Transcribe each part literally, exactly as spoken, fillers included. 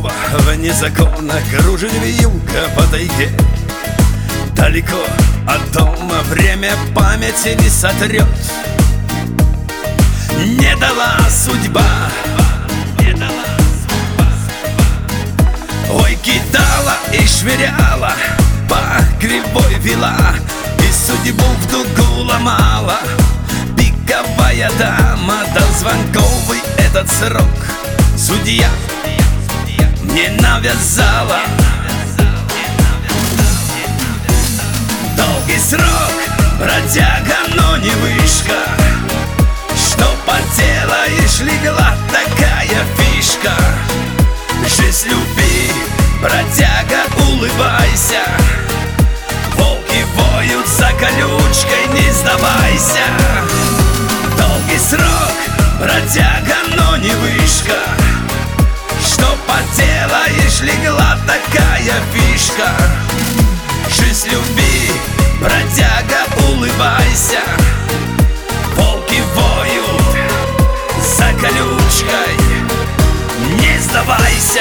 снова вне закона кружит вьюга по тайге. Далеко от дома время памяти не сотрет. Не дала судьба, не дала судьба. Ой, кидала и швыряла, по кривой вела, и судьбу в дугу ломала. Пиковая дама, дал звонковый этот срок. Судья мне навязала долгий срок, бродяга, но не вышка. Что поделаешь, легла такая фишка. Жизнь люби, бродяга, улыбайся. Волки воют за колючкой, не сдавайся. Долгий срок, бродяга, но не вышка. Что поделаешь, легла такая фишка. Жизнь люби, бродяга, улыбайся. Волки воют за колючкой, не сдавайся.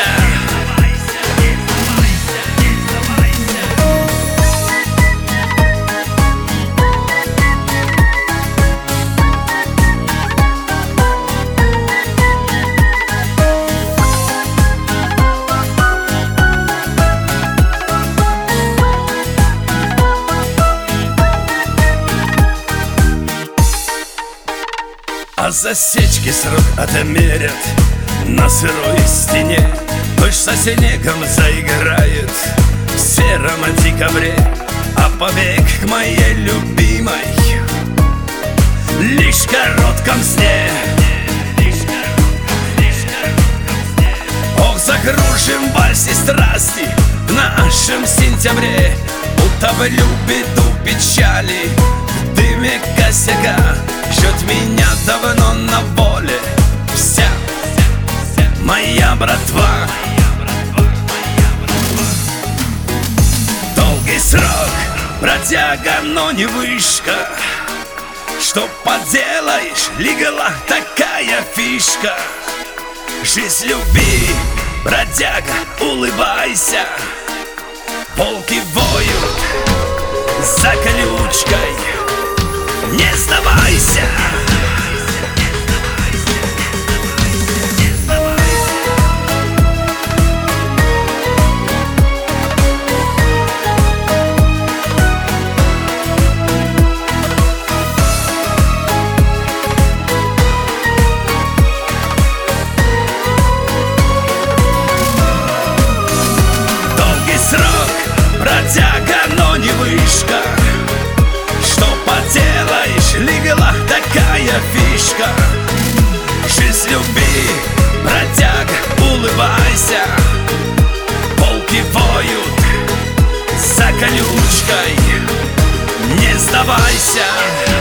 А засечки срок отмерят на сырой стене. Дождь со снегом заиграет в сером декабре. А побег к моей любимой лишь в коротком сне. Ох, закружим в вальсе страсти в нашем сентябре. Утоплю беду печали в дыме косяка. Ждет меня давно на воле вся моя братва. Долгий срок, бродяга, но не вышка. Что поделаешь, легла такая фишка. Жизнь люби, бродяга, улыбайся. Волки воют за колючкой, не сдавайся. Долгий срок, бродяга, но не вышка. Что поделаешь, легла такая фишка. Жизнь люби, бродяга, улыбайся. Волки воют за колючкой, не сдавайся.